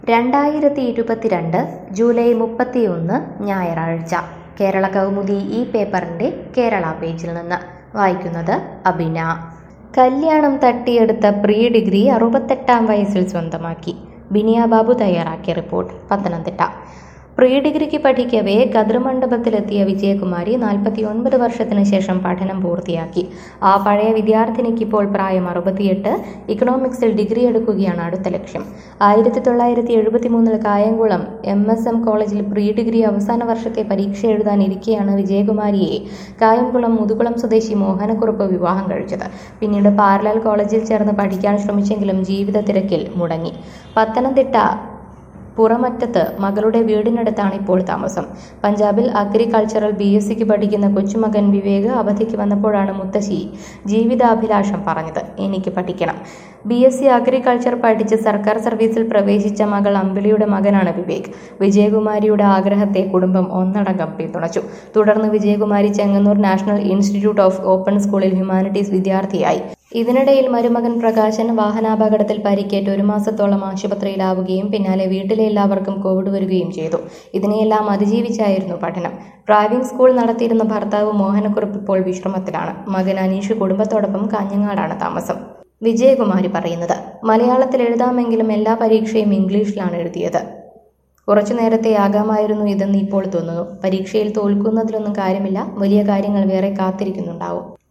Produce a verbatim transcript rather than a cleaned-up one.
രണ്ടായിരത്തി ഇരുപത്തിരണ്ട് ജൂലൈ മുപ്പത്തിയൊന്ന് ഞായറാഴ്ച കേരള കൗമുദി ഈ പേപ്പറിൻ്റെ കേരള പേജിൽ നിന്ന് വായിക്കുന്നത് അബിന. കല്യാണം തട്ടിയെടുത്ത പ്രീ ഡിഗ്രി അറുപത്തെട്ടാം വയസ്സിൽ സ്വന്തമാക്കി. ബിനിയ ബാബു തയ്യാറാക്കിയ റിപ്പോർട്ട്. പത്തനംതിട്ട. പ്രീ ഡിഗ്രിക്ക് പഠിക്കവേ കതിർമണ്ഡപത്തിലെത്തിയ വിജയകുമാരി നാൽപ്പത്തി ഒൻപത് വർഷത്തിന് ശേഷം പഠനം പൂർത്തിയാക്കി. ആ പഴയ വിദ്യാർത്ഥിനിക്ക് ഇപ്പോൾ പ്രായം അറുപത്തിയെട്ട്. ഇക്കണോമിക്സിൽ ഡിഗ്രി എടുക്കുകയാണ് അടുത്ത ലക്ഷ്യം. ആയിരത്തി തൊള്ളായിരത്തി എഴുപത്തി മൂന്നിൽ കായംകുളം എം എസ് എം കോളേജിൽ പ്രീ ഡിഗ്രി അവസാന വർഷത്തെ പരീക്ഷ എഴുതാനിരിക്കെയാണ് വിജയകുമാരിയെ കായംകുളം മുതുകുളം സ്വദേശി മോഹനക്കുറുപ്പ് വിവാഹം കഴിച്ചത്. പിന്നീട് പാരലൽ കോളേജിൽ ചേർന്ന് പഠിക്കാൻ ശ്രമിച്ചെങ്കിലും ജീവിത തിരക്കിൽ മുടങ്ങി. പത്തനംതിട്ട പുറമറ്റത്ത് മകളുടെ വീടിനടുത്താണ് ഇപ്പോൾ താമസം. പഞ്ചാബിൽ അഗ്രികൾച്ചറൽ ബി എസ് സിക്ക് പഠിക്കുന്ന കൊച്ചുമകൻ വിവേക് അവധിക്ക് വന്നപ്പോഴാണ് മുത്തശ്ശി ജീവിതാഭിലാഷം പറഞ്ഞത്. എനിക്ക് പഠിക്കണം. ബി എസ് സി അഗ്രികൾച്ചർ പഠിച്ച് സർക്കാർ സർവീസിൽ പ്രവേശിച്ച മകൾ അമ്പിളിയുടെ മകനാണ് വിവേക്. വിജയകുമാരിയുടെ ആഗ്രഹത്തെ കുടുംബം ഒന്നടങ്കം പിന്തുണച്ചു. തുടർന്ന് Vijayakumari Chengannur national institute of open സ്കൂളിൽ ഹ്യൂമാനിറ്റീസ് വിദ്യാർത്ഥിയായി. ഇതിനിടയിൽ മരുമകൻ പ്രകാശൻ വാഹനാപകടത്തിൽ പരിക്കേറ്റ് ഒരു മാസത്തോളം ആശുപത്രിയിലാവുകയും പിന്നാലെ വീട്ടിലെ എല്ലാവർക്കും കോവിഡ് വരികയും ചെയ്തു. ഇതിനെയെല്ലാം അതിജീവിച്ചായിരുന്നു പഠനം. ഡ്രൈവിംഗ് സ്കൂൾ നടത്തിയിരുന്ന ഭർത്താവ് മോഹനക്കുറുപ്പ് ഇപ്പോൾ വിശ്രമത്തിലാണ്. മകൻ അനീഷ് കുടുംബത്തോടൊപ്പം കാഞ്ഞങ്ങാടാണ് താമസം. വിജയകുമാരി പറയുന്നത്, മലയാളത്തിൽ എഴുതാമെങ്കിലും എല്ലാ പരീക്ഷയും ഇംഗ്ലീഷിലാണ് എഴുതിയത്. കുറച്ചു നേരത്തെ ആകാമായിരുന്നു ഇതെന്ന് ഇപ്പോൾ തോന്നുന്നു. പരീക്ഷയിൽ തോൽക്കുന്നതിലൊന്നും കാര്യമില്ല. വലിയ കാര്യങ്ങൾ വേറെ കാത്തിരിക്കുന്നുണ്ടാവും.